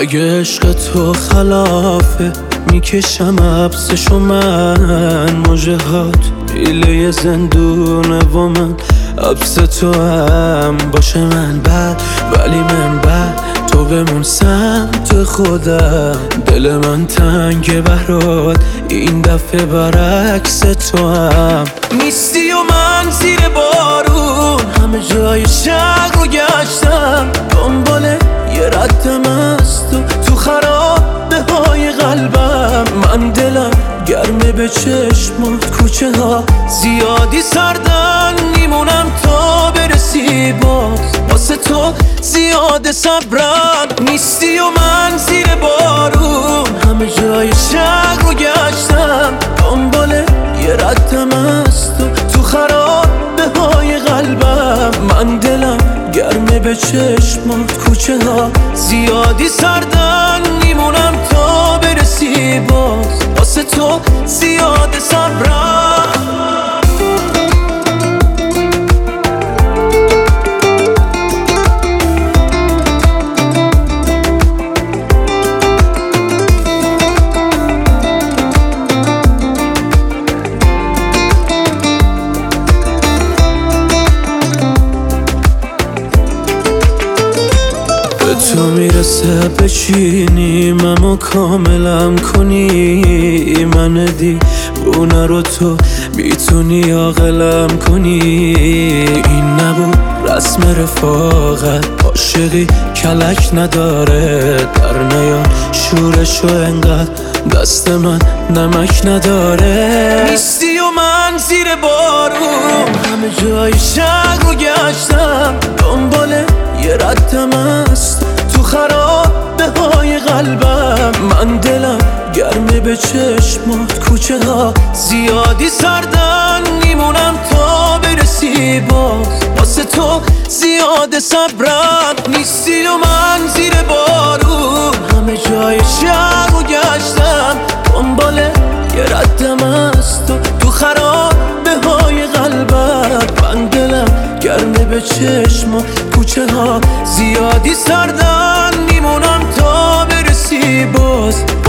اگه عشق تو خلافه میکشم حبسشو من، مجهات ایله زندونه و من حبس تو هم باشه من بعد، ولی من بعد تو بمون سمت خودم. دل من تنگ برات این دفعه برعکس تو هم نیستی و من زیر بارون همه جای شهر رو گشتم، دنبال یه ردم از تو خرابه های قلبم. من دلم گرمه به چشمات، کوچه ها زیادی سردن میمونم تا برسی باز، واسه تو زیاد صبرم. نیستی و من زیر بارون همه جای شهر رو گشتم، دنبال یه ردم از تو خرابه های قلبم. من دلم گرمه به چشمات، کوچه ها زیادی سردن میمونم تا برسی باز، واسه تو زیاد صبرم. تو میرسه بچینیم اما کاملم کنی، من دیوونه رو تو میتونی عاقلم کنی. این نبود رسم رفاقت، عاشقی کلک نداره، در نیار شورشو انقدر دست من نمک نداره. نیستی و من زیر بارون همه جای شهر رو گشتم، دنبال یه ردم است تو خرابه های قلبم. من دلم گرمه به چشمات، کوچه ها زیادی سردن میمونم تا برسی باز، واسه تو زیاد صبرم. نیستی و من زیر بارون همه جای شهر رو گشتم، دنبال یه ردم است تو خرابه های قلبم. من دلم گرمه به چشمات، کوچه ها زیادی سردن میمونم تا برسی باز،